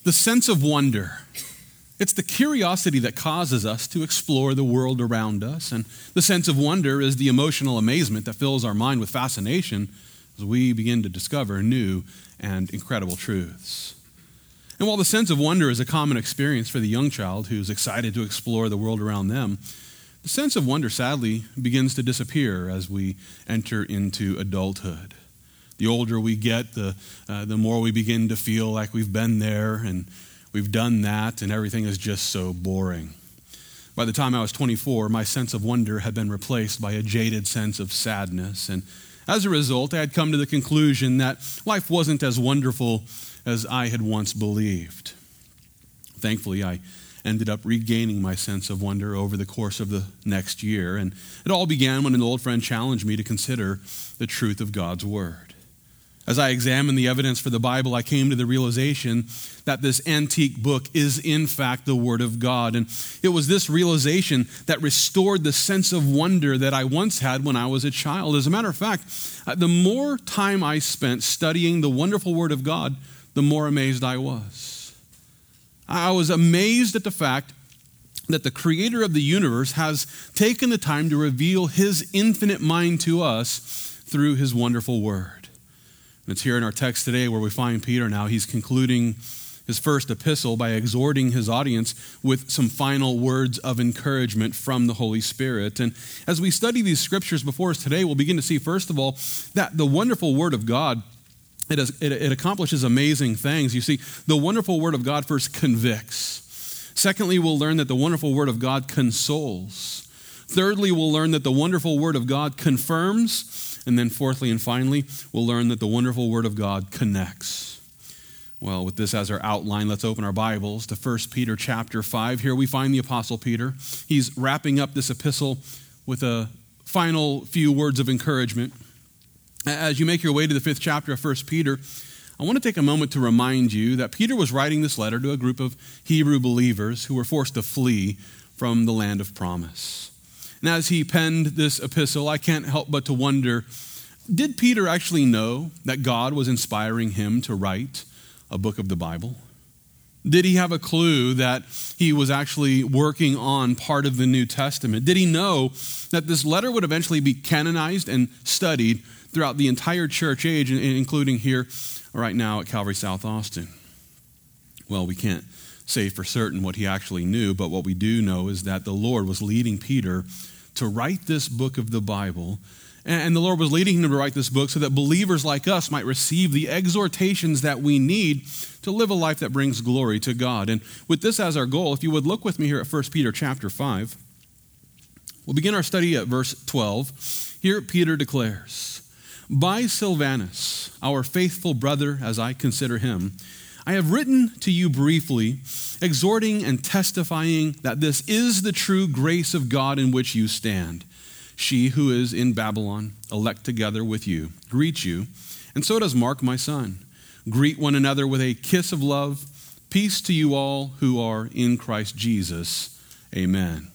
The sense of wonder. It's the curiosity that causes us to explore the world around us. And the sense of wonder is the emotional amazement that fills our mind with fascination as we begin to discover new and incredible truths. And while the sense of wonder is a common experience for the young child who's excited to explore the world around them, the sense of wonder sadly begins to disappear as we enter into adulthood. The older we get, the more we begin to feel like we've been there and we've done that, and everything is just so boring. By the time I was 24, my sense of wonder had been replaced by a jaded sense of sadness. And as a result, I had come to the conclusion that life wasn't as wonderful as I had once believed. Thankfully, I ended up regaining my sense of wonder over the course of the next year. And it all began when an old friend challenged me to consider the truth of God's Word. As I examined the evidence for the Bible, I came to the realization that this antique book is in fact the Word of God. And it was this realization that restored the sense of wonder that I once had when I was a child. As a matter of fact, the more time I spent studying the wonderful Word of God, the more amazed I was. I was amazed at the fact that the Creator of the universe has taken the time to reveal His infinite mind to us through His wonderful Word. It's here in our text today where we find Peter now. He's concluding his first epistle by exhorting his audience with some final words of encouragement from the Holy Spirit. And as we study these scriptures before us today, we'll begin to see, first of all, that the wonderful Word of God, it accomplishes amazing things. You see, the wonderful Word of God first convicts. Secondly, we'll learn that the wonderful Word of God consoles. Thirdly, we'll learn that the wonderful Word of God confirms. And then fourthly and finally, we'll learn that the wonderful Word of God connects. Well, with this as our outline, let's open our Bibles to 1 Peter chapter 5. Here we find the Apostle Peter. He's wrapping up this epistle with a final few words of encouragement. As you make your way to the 5th chapter of 1 Peter, I want to take a moment to remind you that Peter was writing this letter to a group of Hebrew believers who were forced to flee from the land of promise. And as he penned this epistle, I can't help but to wonder, did Peter actually know that God was inspiring him to write a book of the Bible? Did he have a clue that he was actually working on part of the New Testament? Did he know that this letter would eventually be canonized and studied throughout the entire church age, including here right now at Calvary South Austin? Well, we can't say for certain what he actually knew, but what we do know is that the Lord was leading Peter to write this book of the Bible, and the Lord was leading him to write this book so that believers like us might receive the exhortations that we need to live a life that brings glory to God. And with this as our goal, if you would look with me here at 1 Peter chapter 5, we'll begin our study at verse 12. Here Peter declares, "By Silvanus, our faithful brother, as I consider him, I have written to you briefly, exhorting and testifying that this is the true grace of God in which you stand. She who is in Babylon, elect together with you, greets you, and so does Mark, my son. Greet one another with a kiss of love. Peace to you all who are in Christ Jesus. Amen."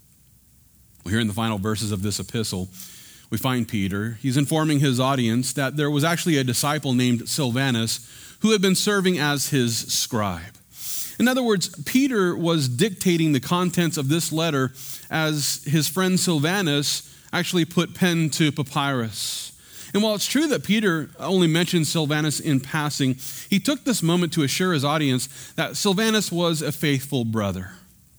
Well, here in the final verses of this epistle, we find Peter. He's informing his audience that there was actually a disciple named Silvanus who had been serving as his scribe. In other words, Peter was dictating the contents of this letter as his friend Silvanus actually put pen to papyrus. And while it's true that Peter only mentioned Silvanus in passing, he took this moment to assure his audience that Silvanus was a faithful brother.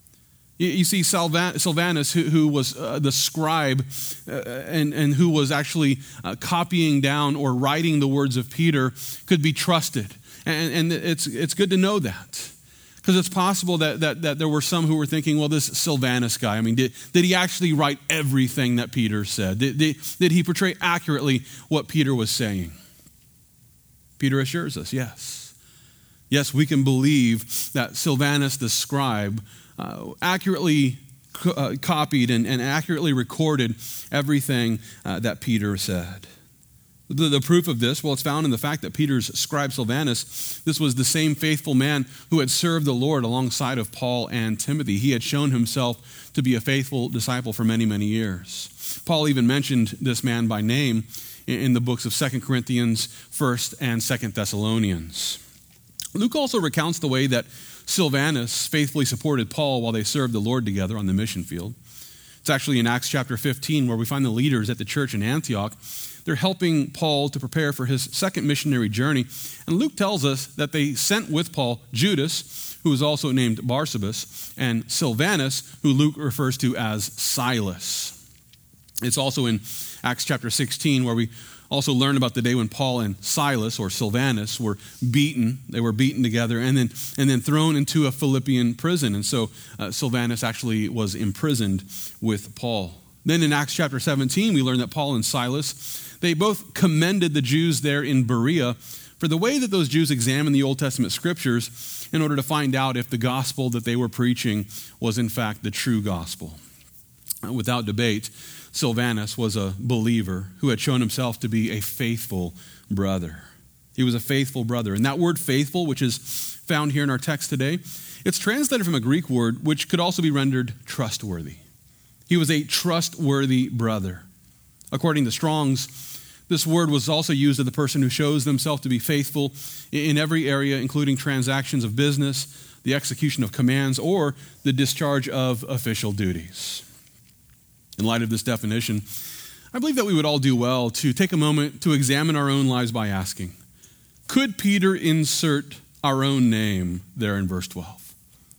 You see, Silvanus, who was the scribe and who was actually copying down or writing the words of Peter, could be trusted. And it's good to know that. Because it's possible that there were some who were thinking, well, this Silvanus guy, I mean, did he actually write everything that Peter said? Did he portray accurately what Peter was saying? Peter assures us, yes. Yes, we can believe that Silvanus the scribe accurately copied and accurately recorded everything that Peter said. The proof of this, well, it's found in the fact that Peter's scribe Silvanus, this was the same faithful man who had served the Lord alongside of Paul and Timothy. He had shown himself to be a faithful disciple for many, many years. Paul even mentioned this man by name in the books of 2 Corinthians, 1 and 2 Thessalonians. Luke also recounts the way that Silvanus faithfully supported Paul while they served the Lord together on the mission field. It's actually in Acts chapter 15 where we find the leaders at the church in Antioch. They're helping Paul to prepare for his second missionary journey. And Luke tells us that they sent with Paul Judas, who is also named Barsabas, and Silvanus, who Luke refers to as Silas. It's also in Acts chapter 16 where we also learn about the day when Paul and Silas, or Silvanus, were beaten. They were beaten together and then thrown into a Philippian prison. And so Silvanus actually was imprisoned with Paul. Then in Acts chapter 17, we learn that Paul and Silas, they both commended the Jews there in Berea for the way that those Jews examined the Old Testament scriptures in order to find out if the gospel that they were preaching was in fact the true gospel. Without debate, Silvanus was a believer who had shown himself to be a faithful brother. He was a faithful brother. And that word faithful, which is found here in our text today, it's translated from a Greek word which could also be rendered trustworthy. He was a trustworthy brother. According to Strong's, this word was also used of the person who shows themselves to be faithful in every area, including transactions of business, the execution of commands, or the discharge of official duties. In light of this definition, I believe that we would all do well to take a moment to examine our own lives by asking, could Peter insert our own name there in verse 12?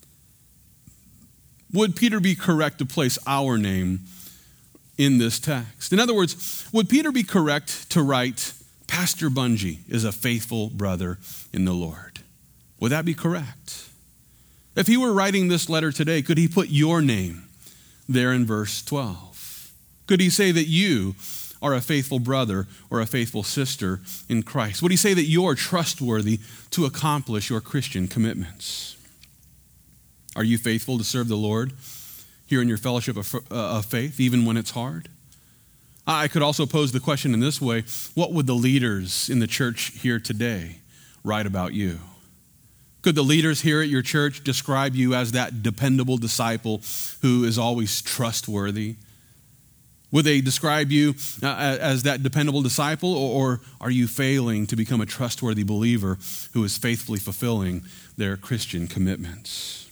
Would Peter be correct to place our name in this text? In other words, would Peter be correct to write, Pastor Bungie is a faithful brother in the Lord? Would that be correct? If he were writing this letter today, could he put your name there in verse 12? Could he say that you are a faithful brother or a faithful sister in Christ? Would he say that you're trustworthy to accomplish your Christian commitments? Are you faithful to serve the Lord here in your fellowship of faith, even when it's hard? I could also pose the question in this way: what would the leaders in the church here today write about you? Could the leaders here at your church describe you as that dependable disciple who is always trustworthy? Would they describe you as that dependable disciple, or are you failing to become a trustworthy believer who is faithfully fulfilling their Christian commitments?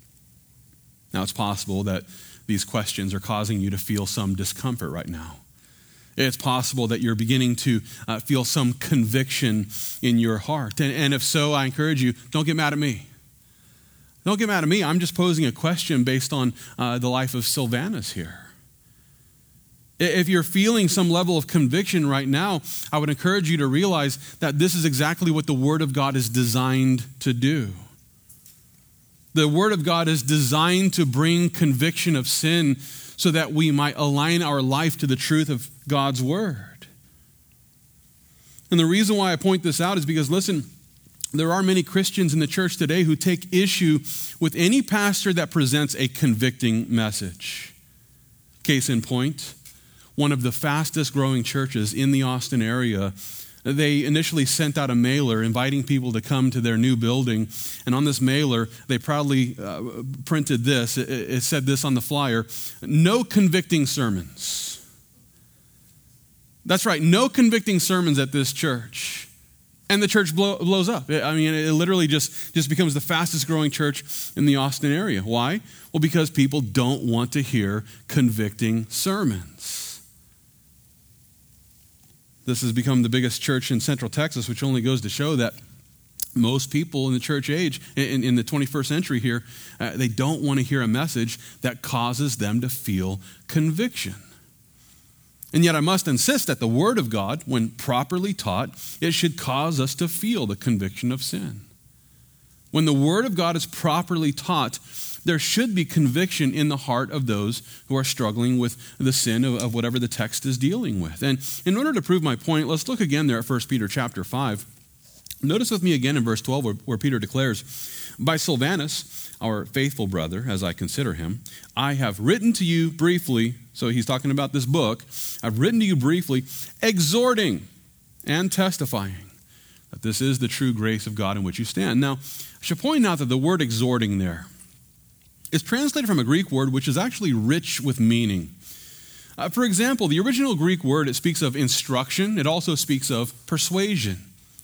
Now, it's possible that these questions are causing you to feel some discomfort right now. It's possible that you're beginning to feel some conviction in your heart. And if so, I encourage you, don't get mad at me. Don't get mad at me. I'm just posing a question based on the life of Silvanus here. If you're feeling some level of conviction right now, I would encourage you to realize that this is exactly what the Word of God is designed to do. The Word of God is designed to bring conviction of sin so that we might align our life to the truth of God's Word. And the reason why I point this out is because, listen, there are many Christians in the church today who take issue with any pastor that presents a convicting message. Case in point, one of the fastest growing churches in the Austin area, they initially sent out a mailer inviting people to come to their new building. And on this mailer, they proudly printed this. It said this on the flyer: no convicting sermons. That's right, no convicting sermons at this church. And the church blows up. I mean, it literally just becomes the fastest growing church in the Austin area. Why? Well, because people don't want to hear convicting sermons. This has become the biggest church in Central Texas, which only goes to show that most people in the church age, in the 21st century here, they don't want to hear a message that causes them to feel conviction. And yet I must insist that the Word of God, when properly taught, it should cause us to feel the conviction of sin. When the Word of God is properly taught, there should be conviction in the heart of those who are struggling with the sin of whatever the text is dealing with. And in order to prove my point, let's look again there at 1 Peter chapter 5. Notice with me again in verse 12 where Peter declares, by Silvanus, our faithful brother, as I consider him, I have written to you briefly, so he's talking about this book, I've written to you briefly, exhorting and testifying that this is the true grace of God in which you stand. Now, I should point out that the word exhorting there is translated from a Greek word which is actually rich with meaning. For example, the original Greek word, it speaks of instruction. It also speaks of persuasion.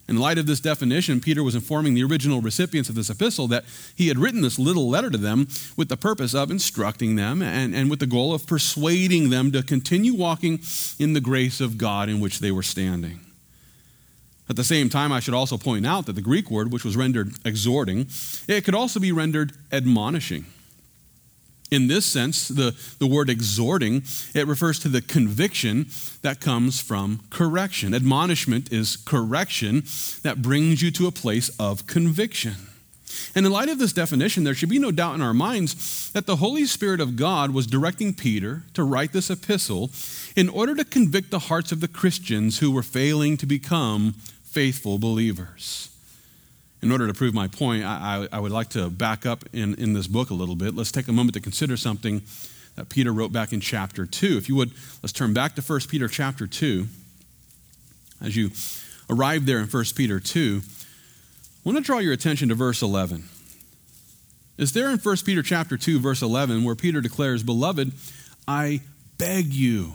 In light of this definition, Peter was informing the original recipients of this epistle that he had written this little letter to them with the purpose of instructing them and with the goal of persuading them to continue walking in the grace of God in which they were standing. At the same time, I should also point out that the Greek word, which was rendered exhorting, it could also be rendered admonishing. In this sense, the word exhorting, it refers to the conviction that comes from correction. Admonishment is correction that brings you to a place of conviction. And in light of this definition, there should be no doubt in our minds that the Holy Spirit of God was directing Peter to write this epistle in order to convict the hearts of the Christians who were failing to become faithful believers. In order to prove my point, I would like to back up in this book a little bit. Let's take a moment to consider something that Peter wrote back in chapter 2. If you would, let's turn back to 1 Peter chapter 2. As you arrive there in 1 Peter 2, I want to draw your attention to verse 11. It's there in 1 Peter chapter 2, verse 11, where Peter declares, "Beloved, I beg you,"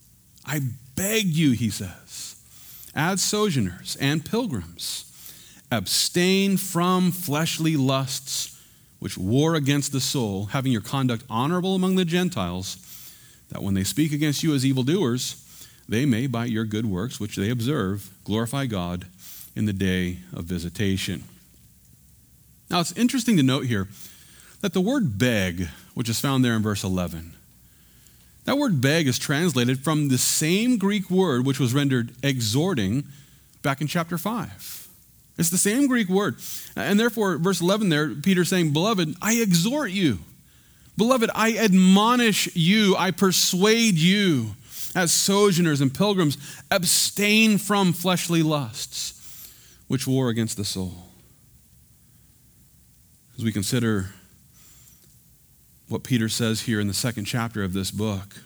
he says, "as sojourners and pilgrims, abstain from fleshly lusts which war against the soul, having your conduct honorable among the Gentiles, that when they speak against you as evildoers, they may, by your good works which they observe, glorify God in the day of visitation." Now, it's interesting to note here that the word beg, which is found there in verse 11, that word beg is translated from the same Greek word which was rendered exhorting back in chapter 5. It's the same Greek word. And therefore, verse 11 there, Peter's saying, "Beloved, I exhort you. Beloved, I admonish you. I persuade you as sojourners and pilgrims, abstain from fleshly lusts which war against the soul." As we consider what Peter says here in the second chapter of this book,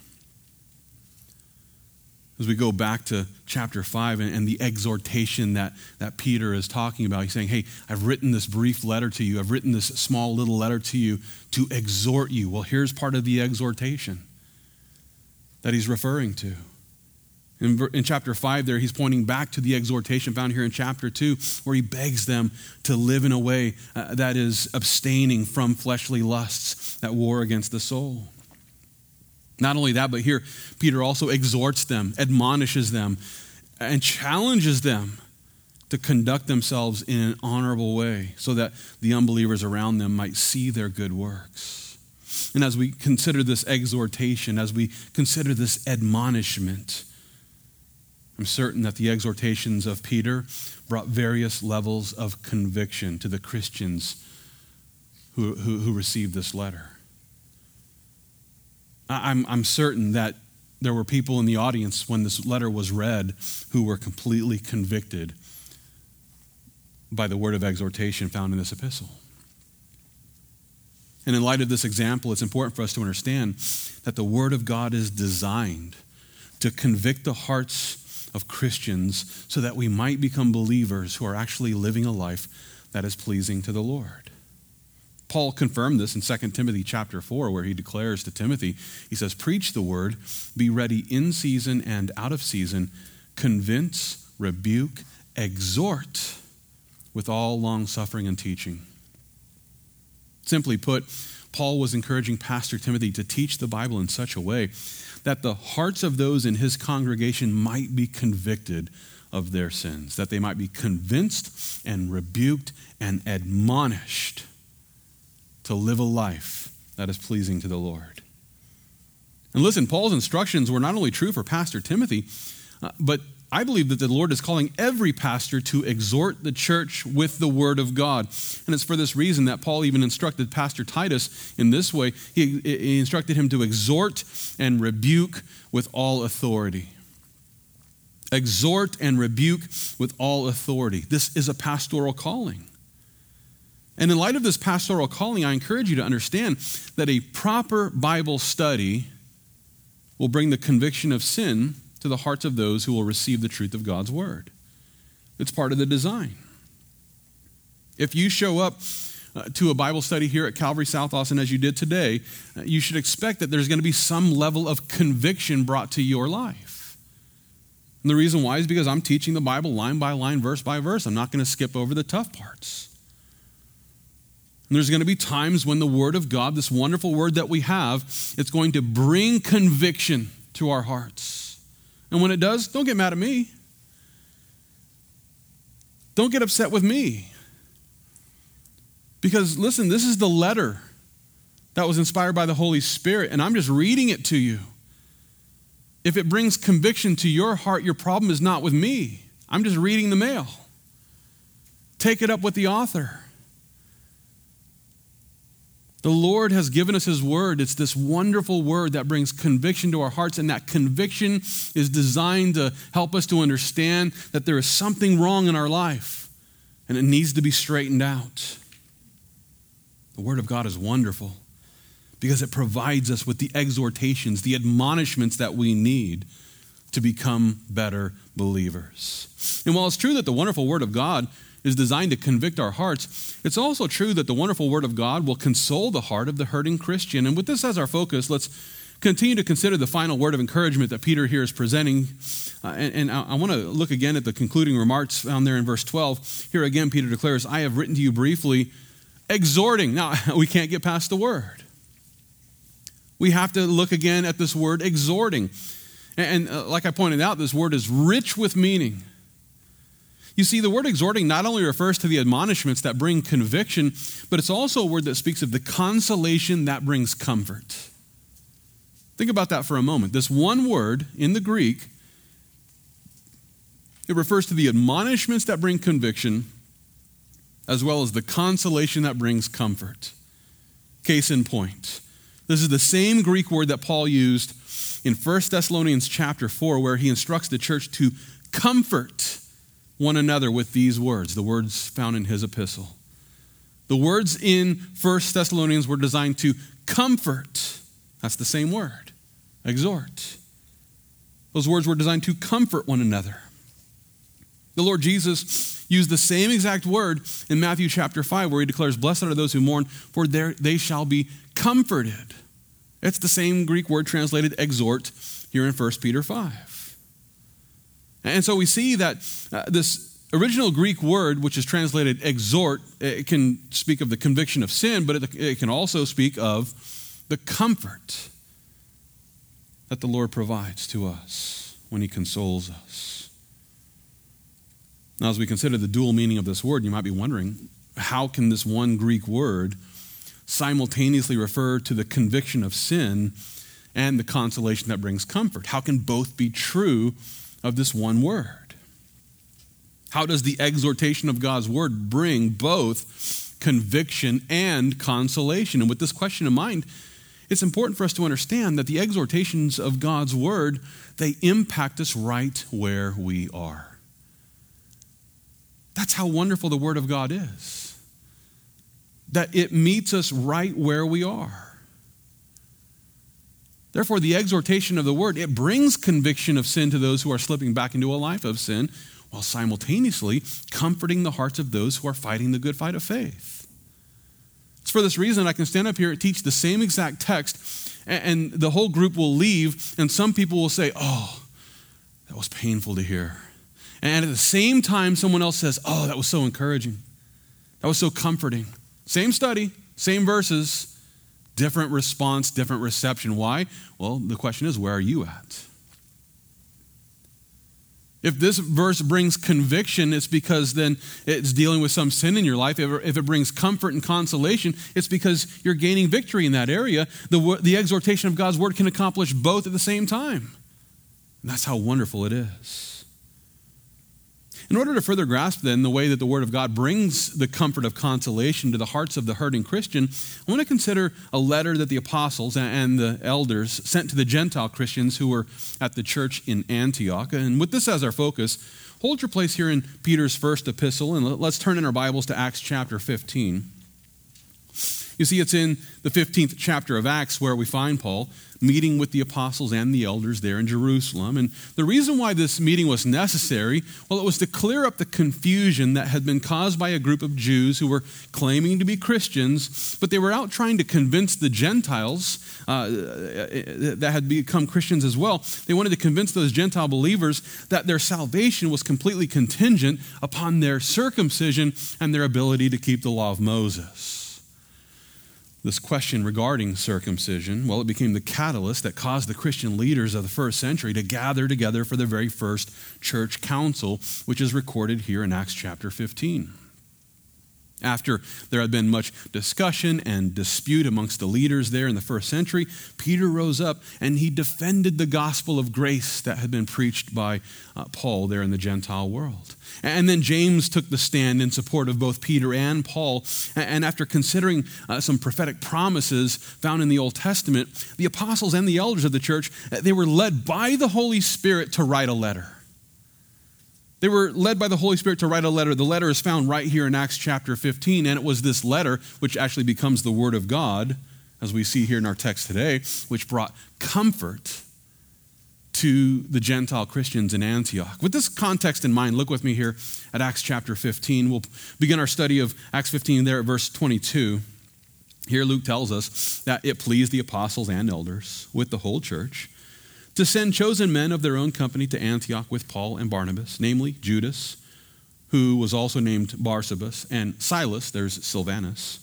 as we go back to chapter 5 and the exhortation that Peter is talking about, he's saying, "Hey, I've written this brief letter to you. I've written this small little letter to you to exhort you." Well, here's part of the exhortation that he's referring to. In chapter 5 there, he's pointing back to the exhortation found here in chapter 2, where he begs them to live in a way that is abstaining from fleshly lusts that war against the soul. Not only that, but here Peter also exhorts them, admonishes them, and challenges them to conduct themselves in an honorable way so that the unbelievers around them might see their good works. And as we consider this exhortation, as we consider this admonishment, I'm certain that the exhortations of Peter brought various levels of conviction to the Christians who received this letter. I'm certain that there were people in the audience when this letter was read who were completely convicted by the word of exhortation found in this epistle. And in light of this example, it's important for us to understand that the word of God is designed to convict the hearts of Christians so that we might become believers who are actually living a life that is pleasing to the Lord. Paul confirmed this in 2 Timothy chapter 4, where he declares to Timothy, he says, "Preach the word, be ready in season and out of season, convince, rebuke, exhort with all long-suffering and teaching." Simply put, Paul was encouraging Pastor Timothy to teach the Bible in such a way that the hearts of those in his congregation might be convicted of their sins, that they might be convinced and rebuked and admonished to live a life that is pleasing to the Lord. And listen, Paul's instructions were not only true for Pastor Timothy, but I believe that the Lord is calling every pastor to exhort the church with the word of God. And it's for this reason that Paul even instructed Pastor Titus in this way. He instructed him to exhort and rebuke with all authority. Exhort and rebuke with all authority. This is a pastoral calling. And in light of this pastoral calling, I encourage you to understand that a proper Bible study will bring the conviction of sin to the hearts of those who will receive the truth of God's word. It's part of the design. If you show up to a Bible study here at Calvary South Austin as you did today, you should expect that there's going to be some level of conviction brought to your life. And the reason why is because I'm teaching the Bible line by line, verse by verse. I'm not going to skip over the tough parts. And there's going to be times when the Word of God, this wonderful Word that we have, it's going to bring conviction to our hearts. And when it does, don't get mad at me. Don't get upset with me. Because listen, this is the letter that was inspired by the Holy Spirit, and I'm just reading it to you. If it brings conviction to your heart, your problem is not with me. I'm just reading the mail. Take it up with the author. The Lord has given us His Word. It's this wonderful Word that brings conviction to our hearts, and that conviction is designed to help us to understand that there is something wrong in our life, and it needs to be straightened out. The Word of God is wonderful because it provides us with the exhortations, the admonishments that we need to become better believers. And while it's true that the wonderful Word of God is designed to convict our hearts, it's also true that the wonderful Word of God will console the heart of the hurting Christian. And with this as our focus, let's continue to consider the final word of encouragement that Peter here is presenting. And I want to look again at the concluding remarks found there in verse 12. Here again, Peter declares, I have written to you briefly, exhorting. Now, we can't get past the word. We have to look again at this word, exhorting. And like I pointed out, this word is rich with meaning. You see, the word exhorting not only refers to the admonishments that bring conviction, but it's also a word that speaks of the consolation that brings comfort. Think about that for a moment. This one word in the Greek, it refers to the admonishments that bring conviction, as well as the consolation that brings comfort. Case in point. This is the same Greek word that Paul used in 1 Thessalonians chapter 4, where he instructs the church to comfort one another with these words, the words found in his epistle. The words in 1 Thessalonians were designed to comfort. That's the same word, exhort. Those words were designed to comfort one another. The Lord Jesus used the same exact word in Matthew chapter 5, where he declares, blessed are those who mourn, for they shall be comforted. It's the same Greek word translated exhort here in 1 Peter 5. And so we see that this original Greek word, which is translated exhort, it can speak of the conviction of sin, but it can also speak of the comfort that the Lord provides to us when He consoles us. Now, as we consider the dual meaning of this word, you might be wondering, how can this one Greek word simultaneously refer to the conviction of sin and the consolation that brings comfort? How can both be true of this one word? How does the exhortation of God's word bring both conviction and consolation? And with this question in mind, it's important for us to understand that the exhortations of God's word, they impact us right where we are. That's how wonderful the word of God is. That it meets us right where we are. Therefore, the exhortation of the word, it brings conviction of sin to those who are slipping back into a life of sin, while simultaneously comforting the hearts of those who are fighting the good fight of faith. It's for this reason I can stand up here and teach the same exact text, and the whole group will leave, and some people will say, oh, that was painful to hear. And at the same time, someone else says, oh, that was so encouraging. That was so comforting. Same study, same verses, different response, different reception. Why? Well, the question is, where are you at? If this verse brings conviction, it's because then it's dealing with some sin in your life. If it brings comfort and consolation, it's because you're gaining victory in that area. The exhortation of God's word can accomplish both at the same time. And that's how wonderful it is. In order to further grasp then the way that the Word of God brings the comfort of consolation to the hearts of the hurting Christian, I want to consider a letter that the apostles and the elders sent to the Gentile Christians who were at the church in Antioch. And with this as our focus, hold your place here in Peter's first epistle, and let's turn in our Bibles to Acts chapter 15. You see, it's in the 15th chapter of Acts where we find Paul meeting with the apostles and the elders there in Jerusalem. And the reason why this meeting was necessary, well, it was to clear up the confusion that had been caused by a group of Jews who were claiming to be Christians, but they were out trying to convince the Gentiles that had become Christians as well. They wanted to convince those Gentile believers that their salvation was completely contingent upon their circumcision and their ability to keep the law of Moses. This question regarding circumcision, well, it became the catalyst that caused the Christian leaders of the first century to gather together for their very first church council, which is recorded here in Acts chapter 15. After there had been much discussion and dispute amongst the leaders there in the first century, Peter rose up and he defended the gospel of grace that had been preached by Paul there in the Gentile world. And then James took the stand in support of both Peter and Paul. And after considering some prophetic promises found in the Old Testament, the apostles and the elders of the church, they were led by the Holy Spirit to write a letter. They were led by the Holy Spirit to write a letter. The letter is found right here in Acts chapter 15, and it was this letter, which actually becomes the Word of God, as we see here in our text today, which brought comfort to the Gentile Christians in Antioch. With this context in mind, look with me here at Acts chapter 15. We'll begin our study of Acts 15 there at verse 22. Here Luke tells us that it pleased the apostles and elders with the whole church to send chosen men of their own company to Antioch with Paul and Barnabas, namely Judas, who was also named Barsabas, and Silas, there's Silvanus.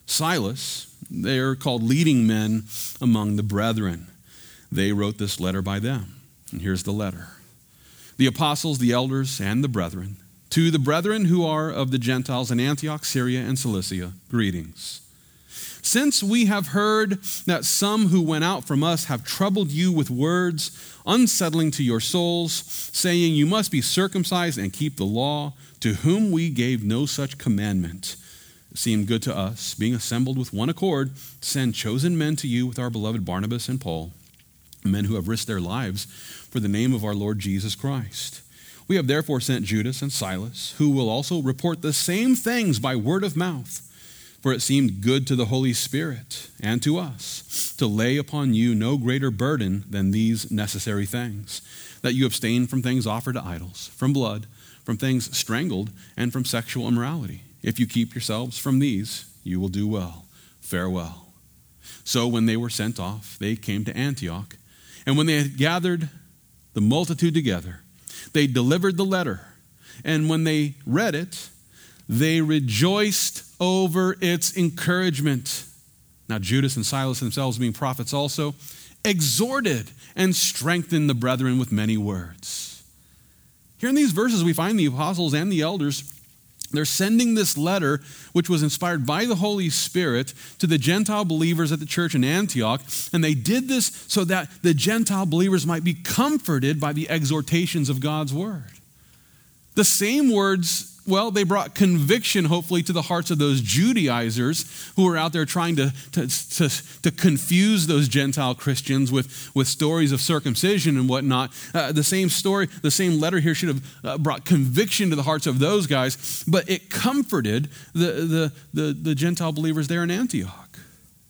Silas, they are called leading men among the brethren. They wrote this letter by them. And here's the letter. The apostles, the elders, and the brethren, to the brethren who are of the Gentiles in Antioch, Syria, and Cilicia, greetings. Since we have heard that some who went out from us have troubled you with words, unsettling to your souls, saying you must be circumcised and keep the law, to whom we gave no such commandment, it seemed good to us, being assembled with one accord, to send chosen men to you with our beloved Barnabas and Paul, men who have risked their lives for the name of our Lord Jesus Christ. We have therefore sent Judas and Silas, who will also report the same things by word of mouth. For it seemed good to the Holy Spirit and to us to lay upon you no greater burden than these necessary things, that you abstain from things offered to idols, from blood, from things strangled, and from sexual immorality. If you keep yourselves from these, you will do well. Farewell. So when they were sent off, they came to Antioch, and when they had gathered the multitude together, they delivered the letter, and when they read it, they rejoiced over its encouragement. Now Judas and Silas themselves, being prophets also, exhorted and strengthened the brethren with many words. Here in these verses we find the apostles and the elders, they're sending this letter, which was inspired by the Holy Spirit, to the Gentile believers at the church in Antioch. And they did this so that the Gentile believers might be comforted by the exhortations of God's word. The same words, well, they brought conviction, hopefully, to the hearts of those Judaizers who were out there trying to confuse those Gentile Christians with stories of circumcision and whatnot. The same letter here should have brought conviction to the hearts of those guys, but it comforted the Gentile believers there in Antioch.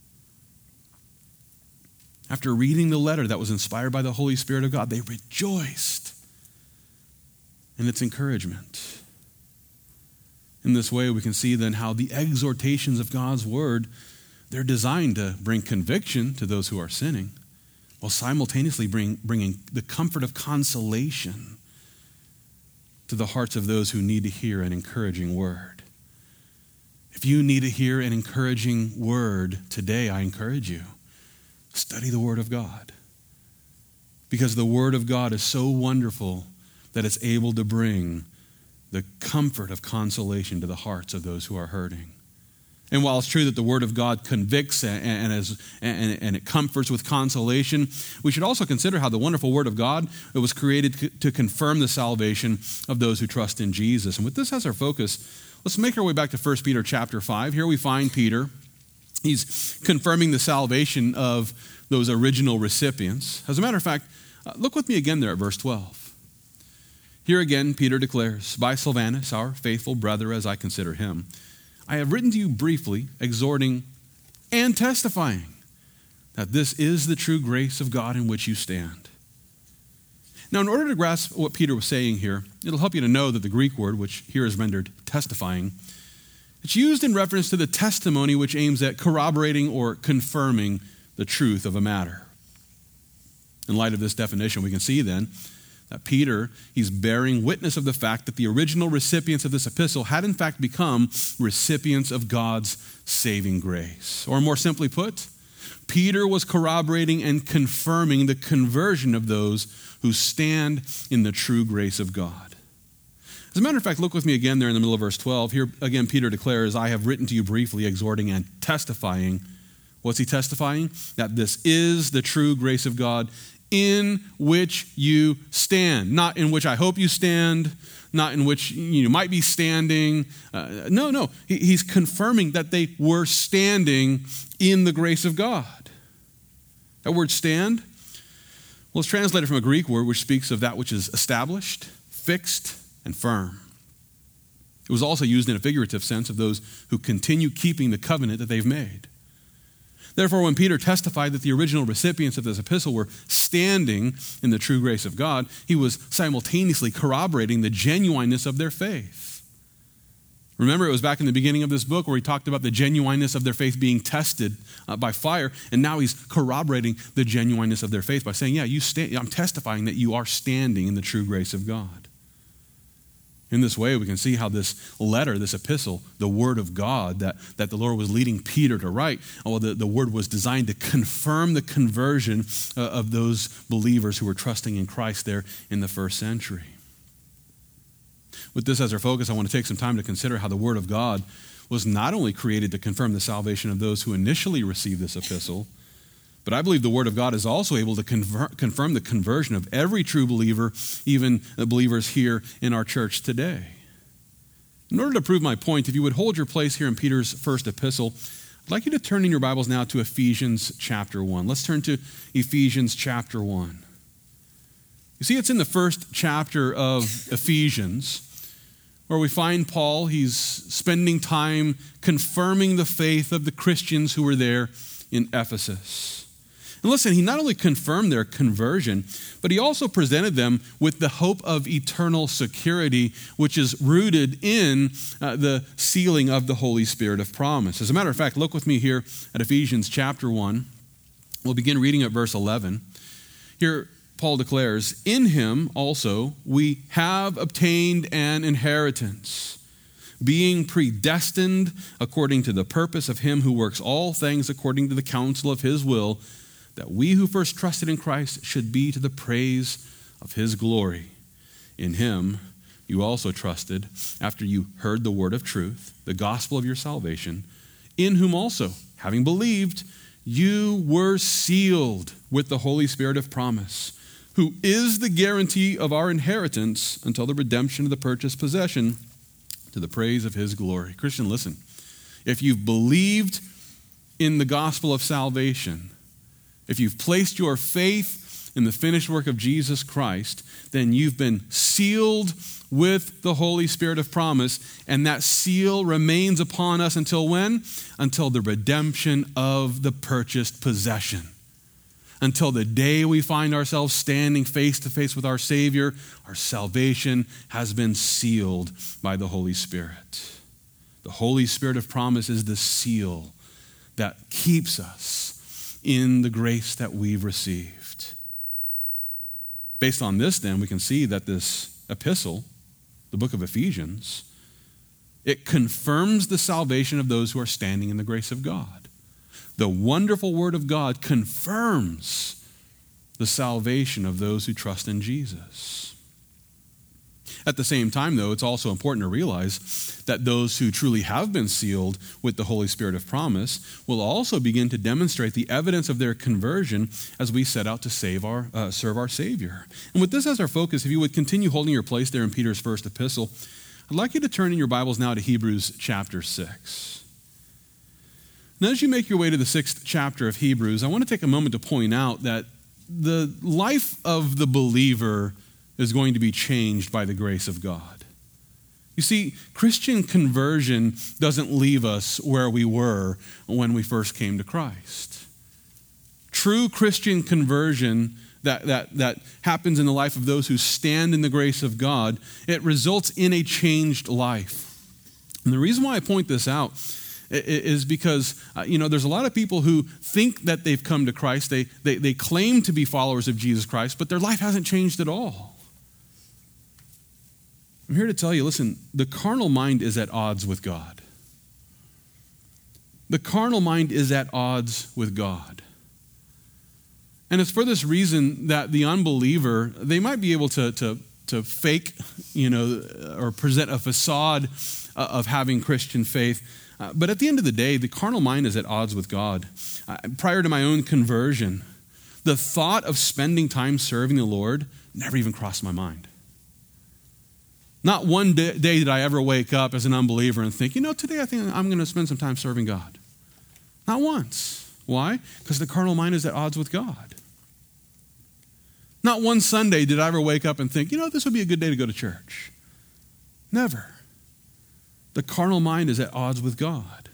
After reading the letter that was inspired by the Holy Spirit of God, they rejoiced in its encouragement. In this way, we can see then how the exhortations of God's word, they're designed to bring conviction to those who are sinning, while simultaneously bringing the comfort of consolation to the hearts of those who need to hear an encouraging word. If you need to hear an encouraging word today, I encourage you, study the Word of God. Because the Word of God is so wonderful that it's able to bring the comfort of consolation to the hearts of those who are hurting. And while it's true that the Word of God convicts and it comforts with consolation, we should also consider how the wonderful Word of God, it was created to confirm the salvation of those who trust in Jesus. And with this as our focus, let's make our way back to 1 Peter chapter 5. Here we find Peter. He's confirming the salvation of those original recipients. As a matter of fact, look with me again there at verse 12. Here again, Peter declares, by Silvanus, our faithful brother, as I consider him, I have written to you briefly, exhorting and testifying that this is the true grace of God in which you stand. Now, in order to grasp what Peter was saying here, it'll help you to know that the Greek word, which here is rendered testifying, it's used in reference to the testimony which aims at corroborating or confirming the truth of a matter. In light of this definition, we can see then that Peter, he's bearing witness of the fact that the original recipients of this epistle had in fact become recipients of God's saving grace. Or more simply put, Peter was corroborating and confirming the conversion of those who stand in the true grace of God. As a matter of fact, look with me again there in the middle of verse 12. Here again, Peter declares, I have written to you briefly, exhorting and testifying. What's he testifying? That this is the true grace of God in which you stand. Not in which I hope you stand, not in which you might be standing. No. He's confirming that they were standing in the grace of God. That word stand, well, it's translated from a Greek word which speaks of that which is established, fixed, and firm. It was also used in a figurative sense of those who continue keeping the covenant that they've made. Therefore, when Peter testified that the original recipients of this epistle were standing in the true grace of God, he was simultaneously corroborating the genuineness of their faith. Remember, it was back in the beginning of this book where he talked about the genuineness of their faith being tested by fire, and now he's corroborating the genuineness of their faith by saying, I'm testifying that you are standing in the true grace of God. In this way, we can see how this letter, this epistle, the word of God that the Lord was leading Peter to write, the word was designed to confirm the conversion of those believers who were trusting in Christ there in the first century. With this as our focus, I want to take some time to consider how the word of God was not only created to confirm the salvation of those who initially received this epistle, but I believe the word of God is also able to confirm the conversion of every true believer, even the believers here in our church today. In order to prove my point, if you would hold your place here in Peter's first epistle, I'd like you to turn in your Bibles now to Ephesians chapter 1. Let's turn to Ephesians chapter 1. You see, it's in the first chapter of Ephesians where we find Paul. He's spending time confirming the faith of the Christians who were there in Ephesus. And listen, he not only confirmed their conversion, but he also presented them with the hope of eternal security, which is rooted in the sealing of the Holy Spirit of promise. As a matter of fact, look with me here at Ephesians chapter 1. We'll begin reading at verse 11. Here, Paul declares, in him also we have obtained an inheritance, being predestined according to the purpose of him who works all things according to the counsel of his will, that we who first trusted in Christ should be to the praise of his glory. In him you also trusted, after you heard the word of truth, the gospel of your salvation, in whom also, having believed, you were sealed with the Holy Spirit of promise, who is the guarantee of our inheritance until the redemption of the purchased possession, to the praise of his glory. Christian, listen. If you've believed in the gospel of salvation, if you've placed your faith in the finished work of Jesus Christ, then you've been sealed with the Holy Spirit of promise, and that seal remains upon us until when? Until the redemption of the purchased possession. Until the day we find ourselves standing face to face with our Savior, our salvation has been sealed by the Holy Spirit. The Holy Spirit of promise is the seal that keeps us in the grace that we've received. Based on this, then, we can see that this epistle, the book of Ephesians, it confirms the salvation of those who are standing in the grace of God. The wonderful word of God confirms the salvation of those who trust in Jesus. At the same time, though, it's also important to realize that those who truly have been sealed with the Holy Spirit of promise will also begin to demonstrate the evidence of their conversion as we set out to serve our Savior. And with this as our focus, if you would continue holding your place there in Peter's first epistle, I'd like you to turn in your Bibles now to Hebrews chapter 6. Now, as you make your way to the 6th chapter of Hebrews, I want to take a moment to point out that the life of the believer is going to be changed by the grace of God. You see, Christian conversion doesn't leave us where we were when we first came to Christ. True Christian conversion that happens in the life of those who stand in the grace of God, it results in a changed life. And the reason why I point this out is because, there's a lot of people who think that they've come to Christ. They claim to be followers of Jesus Christ, but their life hasn't changed at all. I'm here to tell you, listen, the carnal mind is at odds with God. The carnal mind is at odds with God. And it's for this reason that the unbeliever, they might be able to fake, or present a facade of having Christian faith. But at the end of the day, the carnal mind is at odds with God. Prior to my own conversion, the thought of spending time serving the Lord never even crossed my mind. Not one day did I ever wake up as an unbeliever and think, today I think I'm going to spend some time serving God. Not once. Why? Because the carnal mind is at odds with God. Not one Sunday did I ever wake up and think, this would be a good day to go to church. Never. The carnal mind is at odds with God.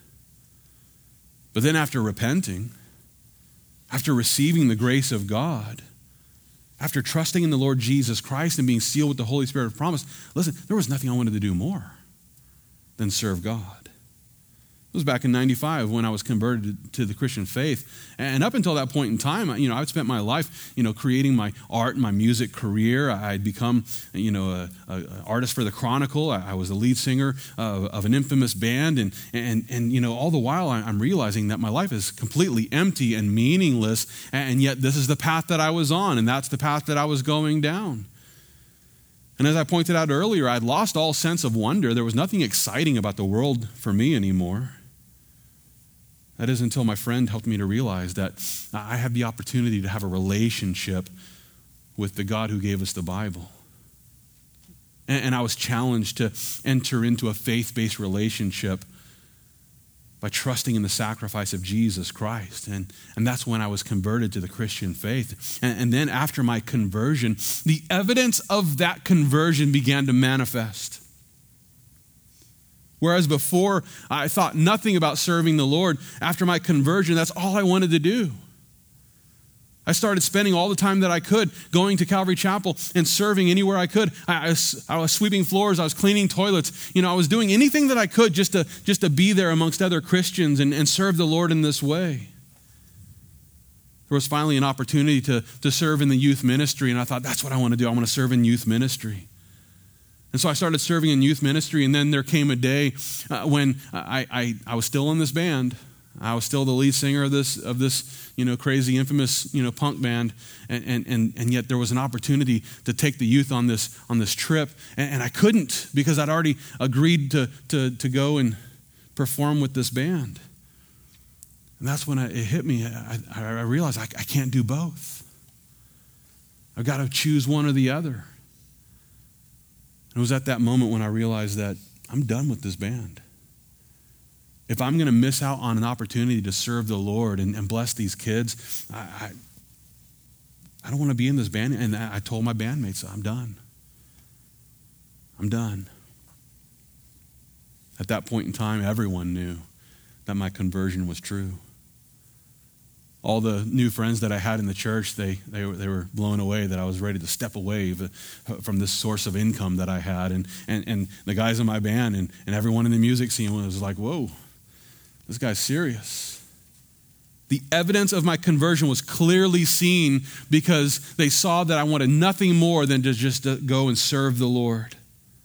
But then after repenting, after receiving the grace of God, after trusting in the Lord Jesus Christ and being sealed with the Holy Spirit of promise, listen, there was nothing I wanted to do more than serve God. It was back in 95 when I was converted to the Christian faith. And up until that point in time, I'd spent my life, creating my art and my music career. I'd become, an artist for the Chronicle. I was the lead singer of an infamous band. And all the while I'm realizing that my life is completely empty and meaningless. And yet this is the path that I was on, and that's the path that I was going down. And as I pointed out earlier, I'd lost all sense of wonder. There was nothing exciting about the world for me anymore. That is until my friend helped me to realize that I have the opportunity to have a relationship with the God who gave us the Bible. And I was challenged to enter into a faith-based relationship by trusting in the sacrifice of Jesus Christ. And that's when I was converted to the Christian faith. And then after my conversion, the evidence of that conversion began to manifest. Whereas before, I thought nothing about serving the Lord. After my conversion, that's all I wanted to do. I started spending all the time that I could going to Calvary Chapel and serving anywhere I could. I was sweeping floors. I was cleaning toilets. I was doing anything that I could just to be there amongst other Christians and serve the Lord in this way. There was finally an opportunity to serve in the youth ministry, and I thought, that's what I want to do. I want to serve in youth ministry. And so I started serving in youth ministry, and then there came a day when I was still in this band. I was still the lead singer of this crazy, infamous, punk band, and yet there was an opportunity to take the youth on this trip, and I couldn't because I'd already agreed to go and perform with this band. And that's when it hit me. I realized I can't do both. I've got to choose one or the other. And it was at that moment when I realized that I'm done with this band. If I'm going to miss out on an opportunity to serve the Lord and bless these kids, I don't want to be in this band. And I told my bandmates, I'm done. I'm done. At that point in time, everyone knew that my conversion was true. All the new friends that I had in the church, they were blown away that I was ready to step away from this source of income that I had. And the guys in my band and everyone in the music scene was like, whoa, this guy's serious. The evidence of my conversion was clearly seen because they saw that I wanted nothing more than to just go and serve the Lord.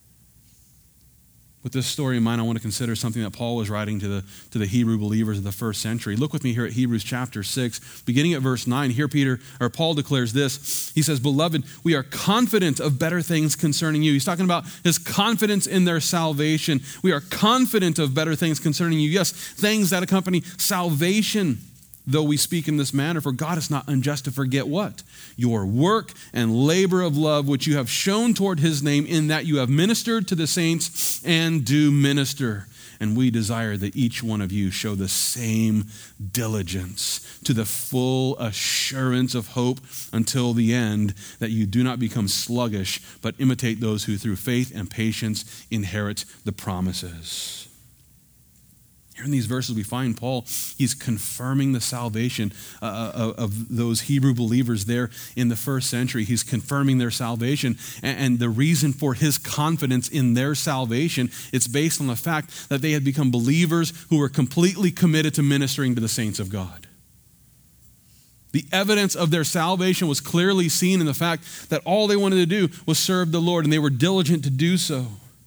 With this story in mind, I want to consider something that Paul was writing to the Hebrew believers of the first century. Look with me here at Hebrews chapter 6, beginning at verse 9. Here Paul declares this. He says, "Beloved, we are confident of better things concerning you." He's talking about his confidence in their salvation. We are confident of better things concerning you. Yes, things that accompany salvation. Though we speak in this manner, for God is not unjust to forget what? Your work and labor of love, which you have shown toward his name, in that you have ministered to the saints and do minister. And we desire that each one of you show the same diligence to the full assurance of hope until the end, that you do not become sluggish, but imitate those who through faith and patience inherit the promises. Here in these verses we find Paul, he's confirming the salvation of those Hebrew believers there in the first century. He's confirming their salvation, and the reason for his confidence in their salvation, it's based on the fact that they had become believers who were completely committed to ministering to the saints of God. The evidence of their salvation was clearly seen in the fact that all they wanted to do was serve the Lord, and they were diligent to do so.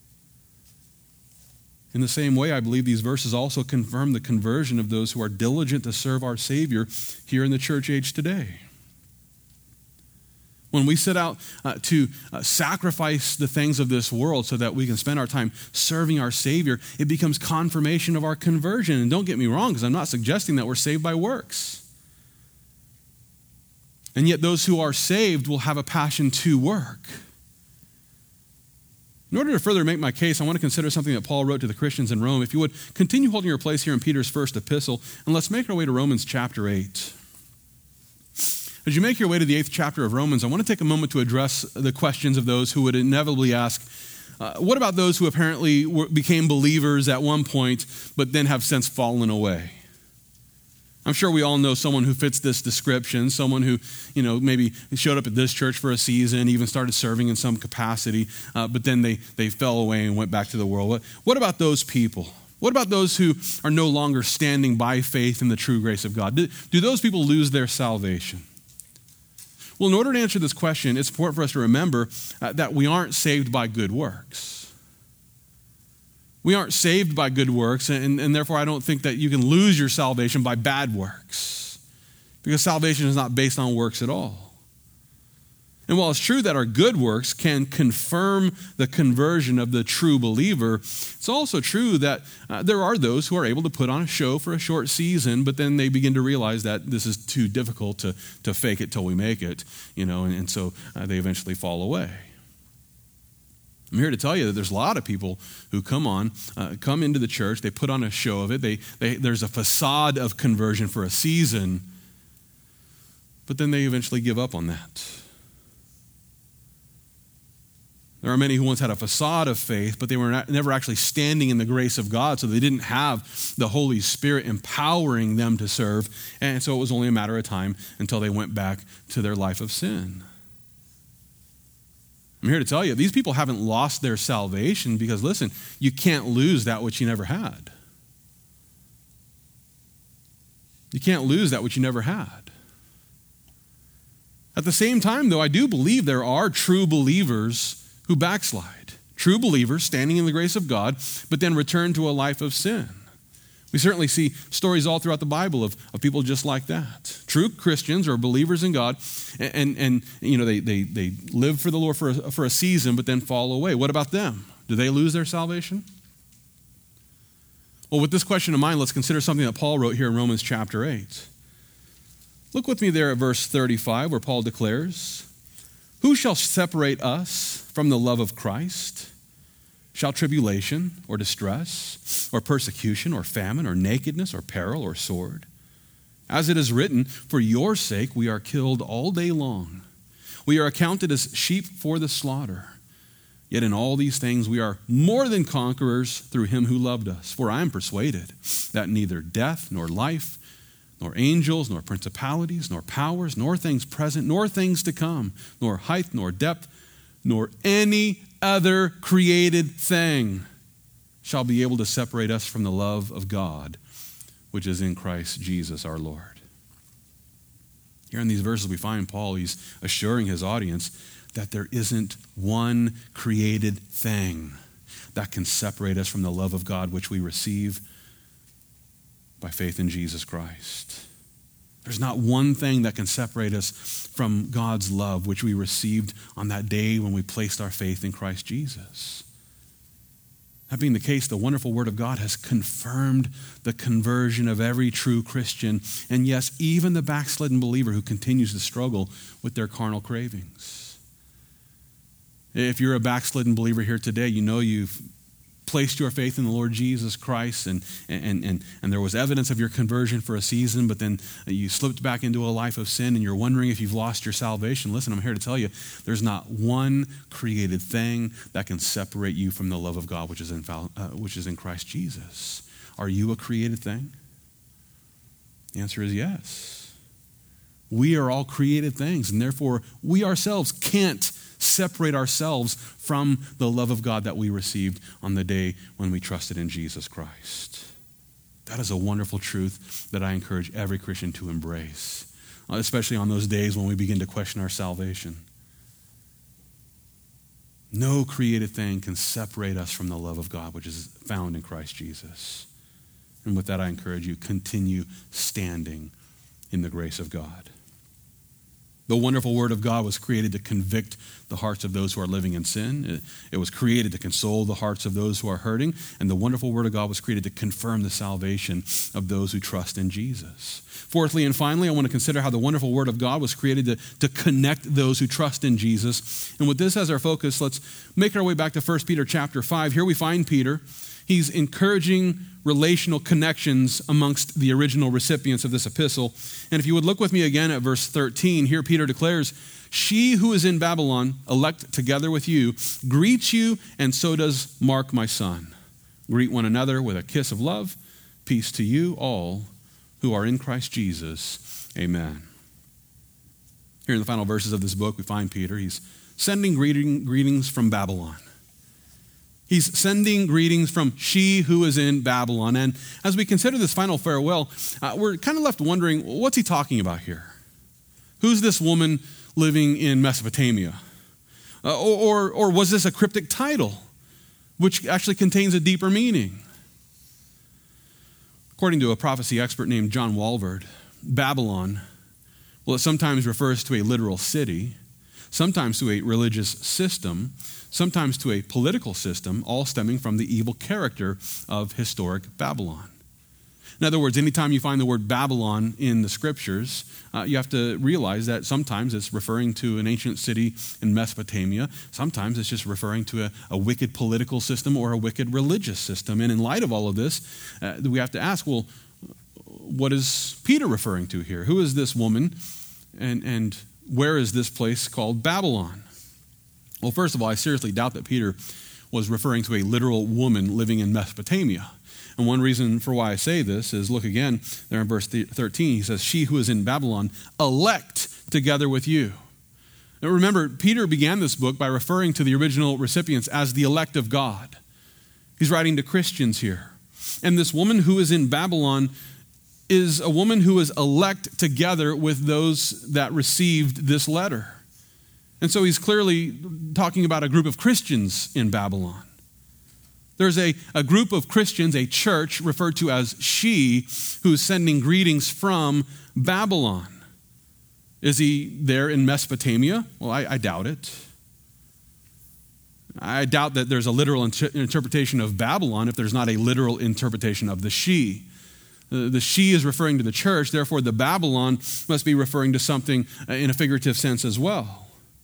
In the same way, I believe these verses also confirm the conversion of those who are diligent to serve our Savior here in the church age today. When we set out to sacrifice the things of this world so that we can spend our time serving our Savior, it becomes confirmation of our conversion. And don't get me wrong, because I'm not suggesting that we're saved by works. And yet those who are saved will have a passion to work. In order to further make my case, I want to consider something that Paul wrote to the Christians in Rome. If you would, continue holding your place here in Peter's first epistle, and let's make our way to Romans chapter 8. As you make your way to the 8th chapter of Romans, I want to take a moment to address the questions of those who would inevitably ask, what about those who apparently became believers at one point, but then have since fallen away? I'm sure we all know someone who fits this description, someone who, maybe showed up at this church for a season, even started serving in some capacity, but then they fell away and went back to the world. What about those people? What about those who are no longer standing by faith in the true grace of God? Do those people lose their salvation? Well, in order to answer this question, it's important for us to remember that we aren't saved by good works. We aren't saved by good works, and therefore I don't think that you can lose your salvation by bad works, because salvation is not based on works at all. And while it's true that our good works can confirm the conversion of the true believer, it's also true that there are those who are able to put on a show for a short season, but then they begin to realize that this is too difficult to fake it till we make it, and so they eventually fall away. I'm here to tell you that there's a lot of people who come into the church, they put on a show of it, there's a facade of conversion for a season, but then they eventually give up on that. There are many who once had a facade of faith, but they were never actually standing in the grace of God, so they didn't have the Holy Spirit empowering them to serve, and so it was only a matter of time until they went back to their life of sin. I'm here to tell you, these people haven't lost their salvation because, listen, you can't lose that which you never had. You can't lose that which you never had. At the same time, though, I do believe there are true believers who backslide. True believers standing in the grace of God, but then return to a life of sin. We certainly see stories all throughout the Bible of people just like that. True Christians or believers in God, and they live for the Lord for a season, but then fall away. What about them? Do they lose their salvation? Well, with this question in mind, let's consider something that Paul wrote here in Romans chapter 8. Look with me there at verse 35, where Paul declares, "Who shall separate us from the love of Christ? Shall tribulation or distress or persecution or famine or nakedness or peril or sword? As it is written, for your sake we are killed all day long. We are accounted as sheep for the slaughter. Yet in all these things we are more than conquerors through him who loved us. For I am persuaded that neither death nor life, nor angels, nor principalities, nor powers, nor things present, nor things to come, nor height, nor depth, nor any other created thing shall be able to separate us from the love of God, which is in Christ Jesus our Lord." Here in these verses we find Paul, he's assuring his audience that there isn't one created thing that can separate us from the love of God, which we receive by faith in Jesus Christ. There's not one thing that can separate us from God's love, which we received on that day when we placed our faith in Christ Jesus. That being the case, the wonderful Word of God has confirmed the conversion of every true Christian, and yes, even the backslidden believer who continues to struggle with their carnal cravings. If you're a backslidden believer here today, you know you've placed your faith in the Lord Jesus Christ and there was evidence of your conversion for a season, but then you slipped back into a life of sin and you're wondering if you've lost your salvation, listen, I'm here to tell you, there's not one created thing that can separate you from the love of God, which is in Christ Jesus. Are you a created thing? The answer is yes. We are all created things, and therefore we ourselves can't separate ourselves from the love of God that we received on the day when we trusted in Jesus Christ. That is a wonderful truth that I encourage every Christian to embrace, especially on those days when we begin to question our salvation. No created thing can separate us from the love of God, which is found in Christ Jesus. And with that, I encourage you, continue standing in the grace of God. The wonderful Word of God was created to convict the hearts of those who are living in sin. It was created to console the hearts of those who are hurting. And the wonderful Word of God was created to confirm the salvation of those who trust in Jesus. Fourthly and finally, I want to consider how the wonderful Word of God was created to connect those who trust in Jesus. And with this as our focus, let's make our way back to 1 Peter chapter 5. Here we find Peter. He's encouraging relational connections amongst the original recipients of this epistle. And if you would look with me again at verse 13, here Peter declares, "She who is in Babylon, elect together with you, greets you, and so does Mark, my son. Greet one another with a kiss of love. Peace to you all who are in Christ Jesus. Amen." Here in the final verses of this book, we find Peter. He's sending greetings from Babylon. He's sending greetings from she who is in Babylon. And as we consider this final farewell, we're kind of left wondering, what's he talking about here? Who's this woman living in Mesopotamia? Or was this a cryptic title, which actually contains a deeper meaning? According to a prophecy expert named John Walvoord, Babylon, well, it sometimes refers to a literal city, sometimes to a religious system, sometimes to a political system, all stemming from the evil character of historic Babylon. In other words, anytime you find the word Babylon in the scriptures, you have to realize that sometimes it's referring to an ancient city in Mesopotamia. Sometimes it's just referring to a wicked political system or a wicked religious system. And in light of all of this, we have to ask, well, what is Peter referring to here? Who is this woman? And where is this place called Babylon? Well, first of all, I seriously doubt that Peter was referring to a literal woman living in Mesopotamia. And one reason for why I say this is, look again, there in verse 13, he says, "She who is in Babylon, elect together with you." Now remember, Peter began this book by referring to the original recipients as the elect of God. He's writing to Christians here. And this woman who is in Babylon is a woman who is elect together with those that received this letter. And so he's clearly talking about a group of Christians in Babylon. There's a group of Christians, a church referred to as she, who's sending greetings from Babylon. Is he there in Mesopotamia? Well, I doubt it. I doubt that there's a literal interpretation of Babylon if there's not a literal interpretation of the she. The she is referring to the church, therefore the Babylon must be referring to something in a figurative sense as well.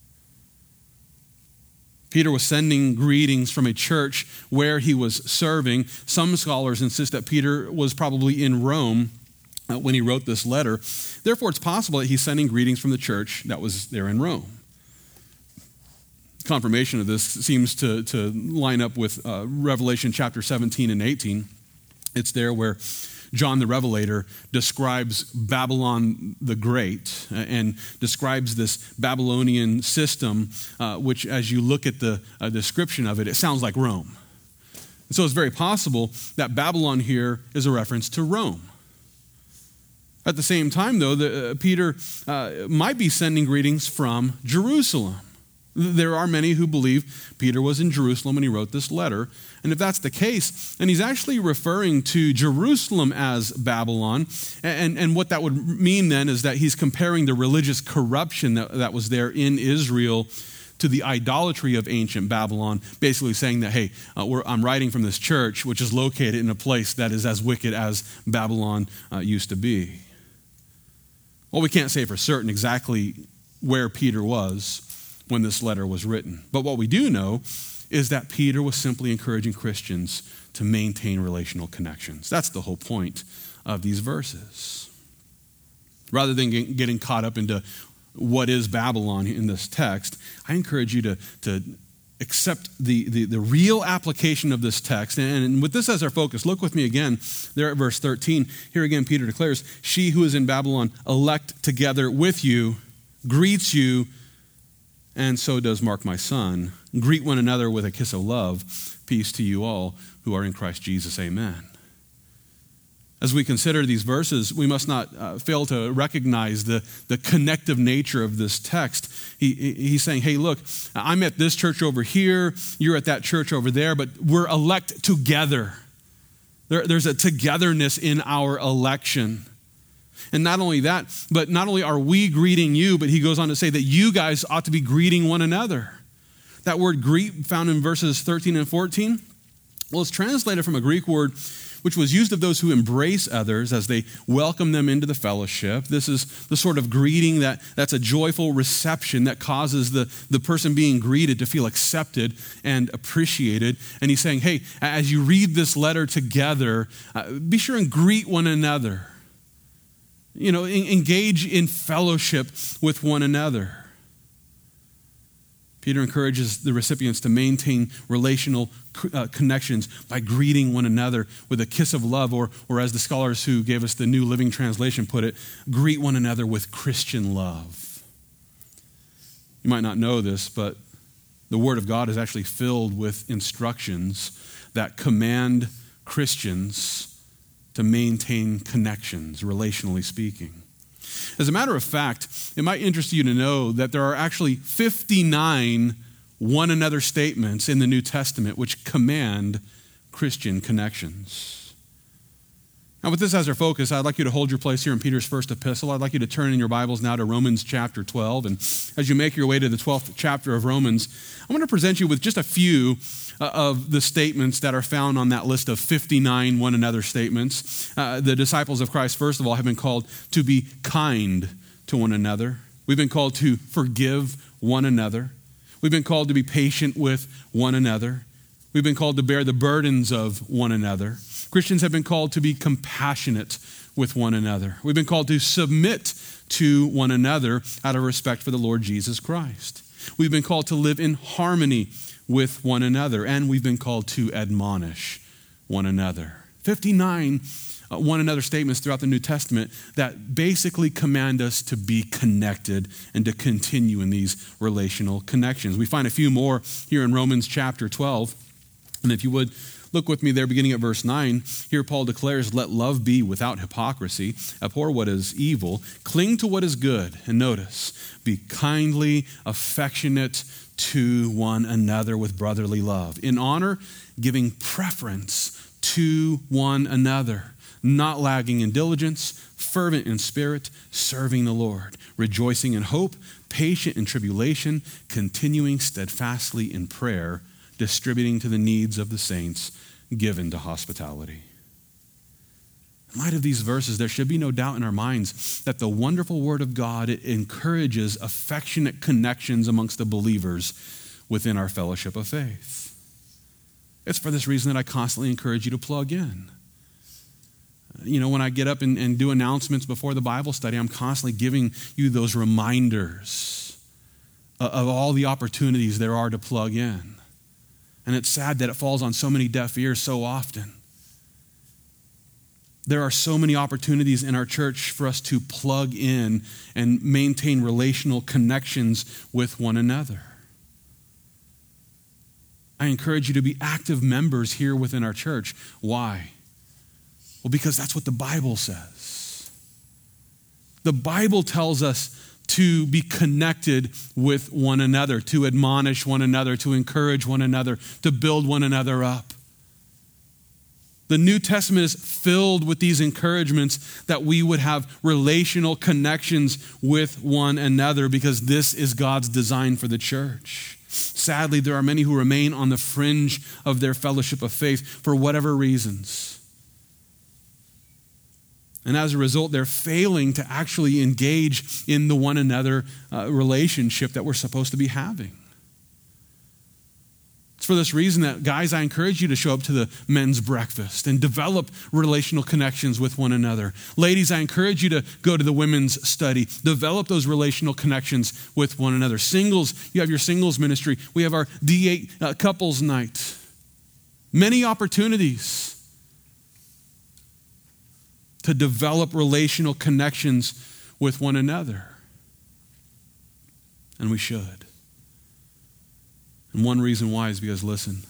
Peter was sending greetings from a church where he was serving. Some scholars insist that Peter was probably in Rome when he wrote this letter. Therefore, it's possible that he's sending greetings from the church that was there in Rome. Confirmation of this seems to line up with Revelation chapter 17 and 18. It's there where John the Revelator describes Babylon the Great and describes this Babylonian system, which as you look at the description of it, it sounds like Rome. And so it's very possible that Babylon here is a reference to Rome. At the same time, though, Peter might be sending greetings from Jerusalem. There are many who believe Peter was in Jerusalem when he wrote this letter. And if that's the case, then he's actually referring to Jerusalem as Babylon. And what that would mean then is that he's comparing the religious corruption that was there in Israel to the idolatry of ancient Babylon, basically saying that, hey, I'm writing from this church, which is located in a place that is as wicked as Babylon used to be. Well, we can't say for certain exactly where Peter was when this letter was written. But what we do know is that Peter was simply encouraging Christians to maintain relational connections. That's the whole point of these verses. Rather than getting caught up into what is Babylon in this text, I encourage you to accept the real application of this text. And with this as our focus, look with me again there at verse 13. Here again, Peter declares, "She who is in Babylon, elect together with you, greets you, and so does Mark my son. Greet one another with a kiss of love. Peace to you all who are in Christ Jesus. Amen." As we consider these verses, we must not fail to recognize the connective nature of this text. He's saying, hey, look, I'm at this church over here, you're at that church over there, but we're elect together. There's a togetherness in our election. And not only that, but not only are we greeting you, but he goes on to say that you guys ought to be greeting one another. That word greet found in verses 13 and 14, well, it's translated from a Greek word which was used of those who embrace others as they welcome them into the fellowship. This is the sort of greeting that's a joyful reception that causes the person being greeted to feel accepted and appreciated. And he's saying, hey, as you read this letter together, be sure and greet one another. You know, engage in fellowship with one another. Peter encourages the recipients to maintain relational connections by greeting one another with a kiss of love, or as the scholars who gave us the New Living Translation put it, greet one another with Christian love. You might not know this, but the Word of God is actually filled with instructions that command Christians to maintain connections, relationally speaking. As a matter of fact, it might interest you to know that there are actually 59 one another statements in the New Testament which command Christian connections. Now, with this as our focus, I'd like you to hold your place here in Peter's first epistle. I'd like you to turn in your Bibles now to Romans chapter 12. And as you make your way to the 12th chapter of Romans, I'm going to present you with just a few of the statements that are found on that list of 59 one another statements. The disciples of Christ, first of all, have been called to be kind to one another. We've been called to forgive one another. We've been called to be patient with one another. We've been called to bear the burdens of one another. Christians have been called to be compassionate with one another. We've been called to submit to one another out of respect for the Lord Jesus Christ. We've been called to live in harmony with one another, and we've been called to admonish one another. 59 one another statements throughout the New Testament that basically command us to be connected and to continue in these relational connections. We find a few more here in Romans chapter 12, and if you would, look with me there beginning at verse 9. Here Paul declares, "Let love be without hypocrisy. Abhor what is evil. Cling to what is good." And notice, be kindly affectionate to one another with brotherly love. In honor, giving preference to one another. Not lagging in diligence, fervent in spirit, serving the Lord. Rejoicing in hope, patient in tribulation, continuing steadfastly in prayer, distributing to the needs of the saints, given to hospitality. In light of these verses, there should be no doubt in our minds that the wonderful Word of God, it encourages affectionate connections amongst the believers within our fellowship of faith. It's for this reason that I constantly encourage you to plug in. You know, when I get up and do announcements before the Bible study, I'm constantly giving you those reminders of all the opportunities there are to plug in. And it's sad that it falls on so many deaf ears so often. There are so many opportunities in our church for us to plug in and maintain relational connections with one another. I encourage you to be active members here within our church. Why? Well, because that's what the Bible says. The Bible tells us to be connected with one another, to admonish one another, to encourage one another, to build one another up. The New Testament is filled with these encouragements that we would have relational connections with one another because this is God's design for the church. Sadly, there are many who remain on the fringe of their fellowship of faith for whatever reasons. And as a result, they're failing to actually engage in the one another relationship that we're supposed to be having. It's for this reason that, guys, I encourage you to show up to the men's breakfast and develop relational connections with one another. Ladies, I encourage you to go to the women's study. Develop those relational connections with one another. Singles, you have your singles ministry. We have our D8 couples night. Many opportunities to develop relational connections with one another. And we should. And one reason why is because, listen,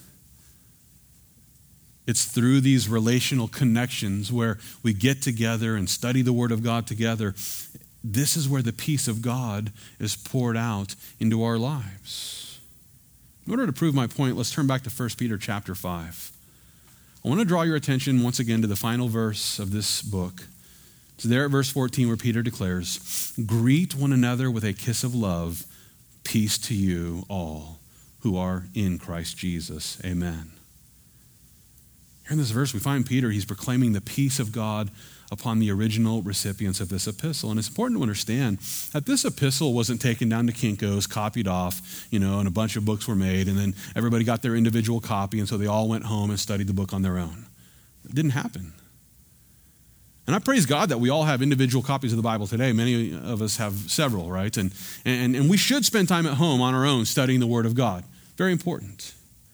it's through these relational connections where we get together and study the Word of God together. This is where the peace of God is poured out into our lives. In order to prove my point, let's turn back to 1 Peter chapter 5. I want to draw your attention once again to the final verse of this book. It's there at verse 14 where Peter declares, "Greet one another with a kiss of love. Peace to you all who are in Christ Jesus." Amen. Here in this verse, we find Peter, he's proclaiming the peace of God upon the original recipients of this epistle. And it's important to understand that this epistle wasn't taken down to Kinko's, copied off, and a bunch of books were made, and then everybody got their individual copy, and so they all went home and studied the book on their own. It didn't happen. And I praise God that we all have individual copies of the Bible today. Many of us have several, right? And we should spend time at home on our own studying the Word of God. Very important.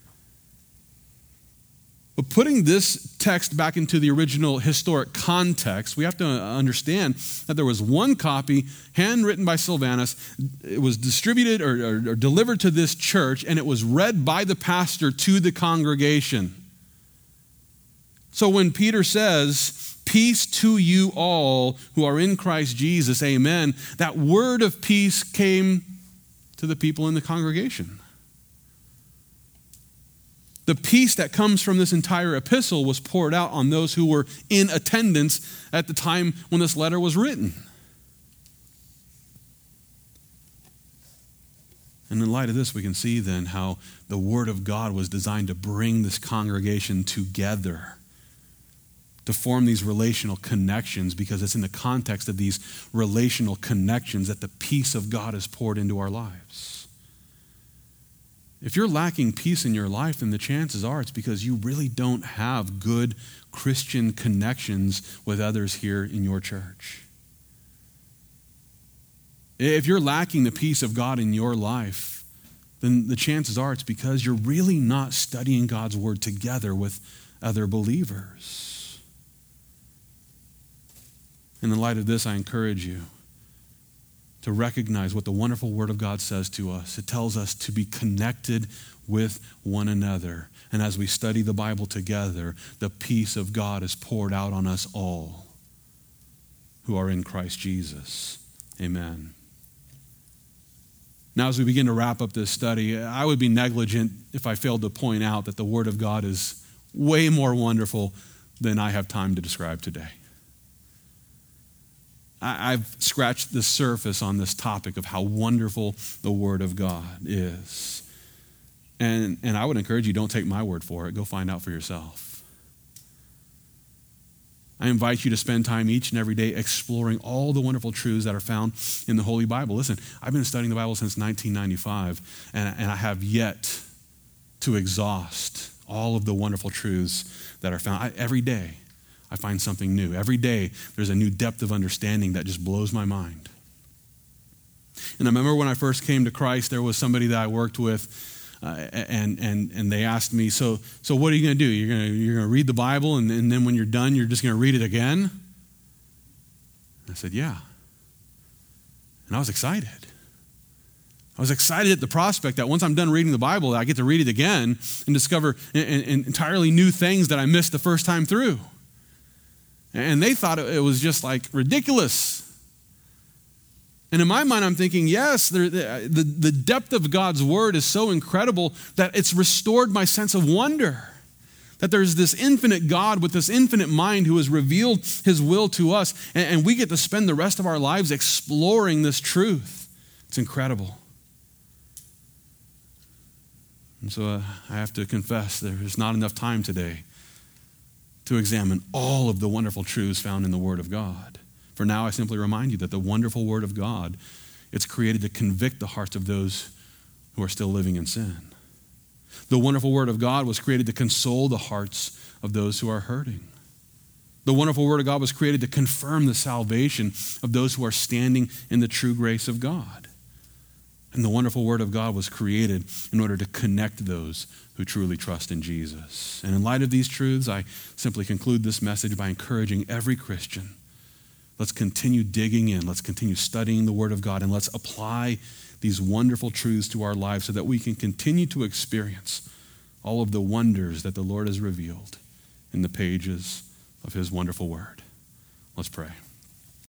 But putting this text back into the original historic context, we have to understand that there was one copy, handwritten by Silvanus. It was distributed or delivered to this church, and it was read by the pastor to the congregation. So when Peter says, "Peace to you all who are in Christ Jesus," amen, that word of peace came to the people in the congregation. The peace that comes from this entire epistle was poured out on those who were in attendance at the time when this letter was written. And in light of this, we can see then how the Word of God was designed to bring this congregation together, to form these relational connections, because it's in the context of these relational connections that the peace of God is poured into our lives. If you're lacking peace in your life, then the chances are it's because you really don't have good Christian connections with others here in your church. If you're lacking the peace of God in your life, then the chances are it's because you're really not studying God's Word together with other believers. In the light of this, I encourage you to recognize what the wonderful Word of God says to us. It tells us to be connected with one another. And as we study the Bible together, the peace of God is poured out on us all who are in Christ Jesus. Amen. Now, as we begin to wrap up this study, I would be negligent if I failed to point out that the Word of God is way more wonderful than I have time to describe today. I've scratched the surface on this topic of how wonderful the Word of God is. And I would encourage you, don't take my word for it. Go find out for yourself. I invite you to spend time each and every day exploring all the wonderful truths that are found in the Holy Bible. Listen, I've been studying the Bible since 1995, and I have yet to exhaust all of the wonderful truths that are found. Every day, I find something new. Every day, there's a new depth of understanding that just blows my mind. And I remember when I first came to Christ, there was somebody that I worked with, and they asked me, so what are you going to do? You're going to read the Bible, and then when you're done, you're just going to read it again? I said, yeah. And I was excited. I was excited at the prospect that once I'm done reading the Bible, I get to read it again and discover entirely new things that I missed the first time through. And they thought it was just like ridiculous. And in my mind, I'm thinking, yes, the depth of God's Word is so incredible that it's restored my sense of wonder. That there's this infinite God with this infinite mind who has revealed His will to us. And we get to spend the rest of our lives exploring this truth. It's incredible. And so I have to confess, there's not enough time today to examine all of the wonderful truths found in the Word of God. For now, I simply remind you that the wonderful Word of God, it's created to convict the hearts of those who are still living in sin. The wonderful Word of God was created to console the hearts of those who are hurting. The wonderful Word of God was created to confirm the salvation of those who are standing in the true grace of God. And the wonderful Word of God was created in order to connect those who truly trust in Jesus. And in light of these truths, I simply conclude this message by encouraging every Christian. Let's continue digging in. Let's continue studying the Word of God, and let's apply these wonderful truths to our lives so that we can continue to experience all of the wonders that the Lord has revealed in the pages of His wonderful Word. Let's pray.